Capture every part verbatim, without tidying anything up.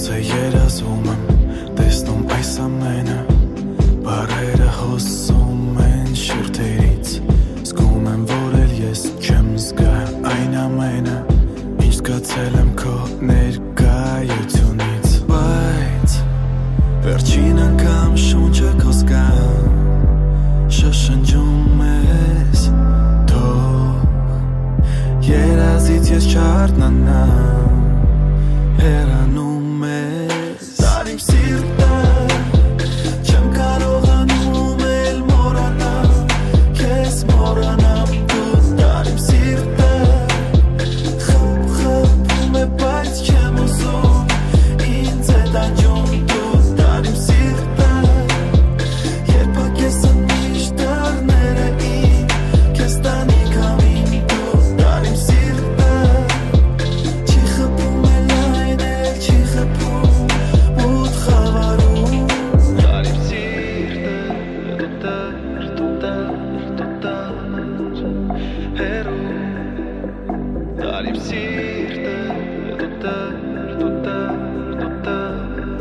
թե երազում եմ տեսնում այս ամենը բառերը հոսում են շուրթերից զգում եմ որ էլ ես չեմ զգա այն ամենը ինչ զգացել եմ քո ներկայությունից բայց վերջին անգամ շունչը քո զգամ շշնջում ես թող երազից ես չարթնանամ հեռանում ես Դար իմ սիրտը չեմ կարողանում էլ մոռանալ քեզ մոռանամ դու Դար իմ սիրտը խփ խփում է բայց չեմ ուզում ինձ է տանջում դու Դար իմ սիրտը երբեք ես միշտ դառները իմ քեզ տանի կամին դու Դար իմ սիրտը չի խփում էլ այն էլ չի խփում մութ խավարում Դար իմ սիրտը դուտար դուտար դուտար հերու Դար իմ սիրտը դուտար դուտար դուտար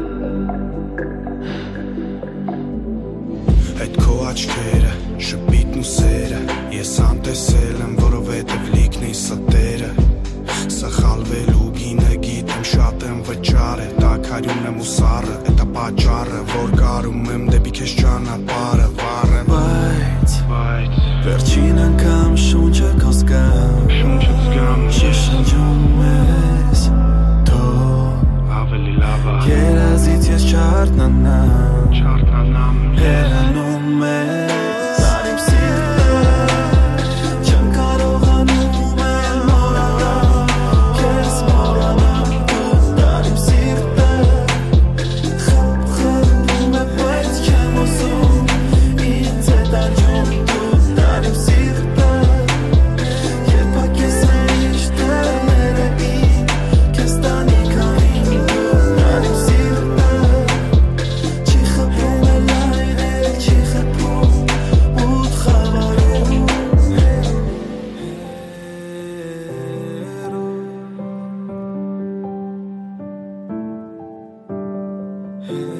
Այդ քո աչքերը, շպիտն ու սերը Ես անտեսել եմ, որովհետև լիքն է ստերը Սխալվելու գինը գիտեմ շատ եմ վճար է Տաքարյուն եմ ու սառը, էտա պատճառը Որ կարում եմ դեպի քեզ ճանապարհը վառ եմ Բայց, վերջին անգամ շունչը քո զգամ Շշնջում ես թող Ավելի լավ է Երազից ես չարթնանամ Չարթնանամ Հեռանում ես Դար իմ սիրտը չեմ կարողանում էլ մոռանալ քեզ մոռանամ դու Դար իմ սիրտը խփ խփում է բայց չեմ ուզում ինձ է տանջում դու Դար իմ սիրտը երբեք ես միշտ դեռները իմ քեզ տանի կամին դու Դար իմ սիրտը չի խփում էլ այն էլ չի խփում մութ խավարում հերու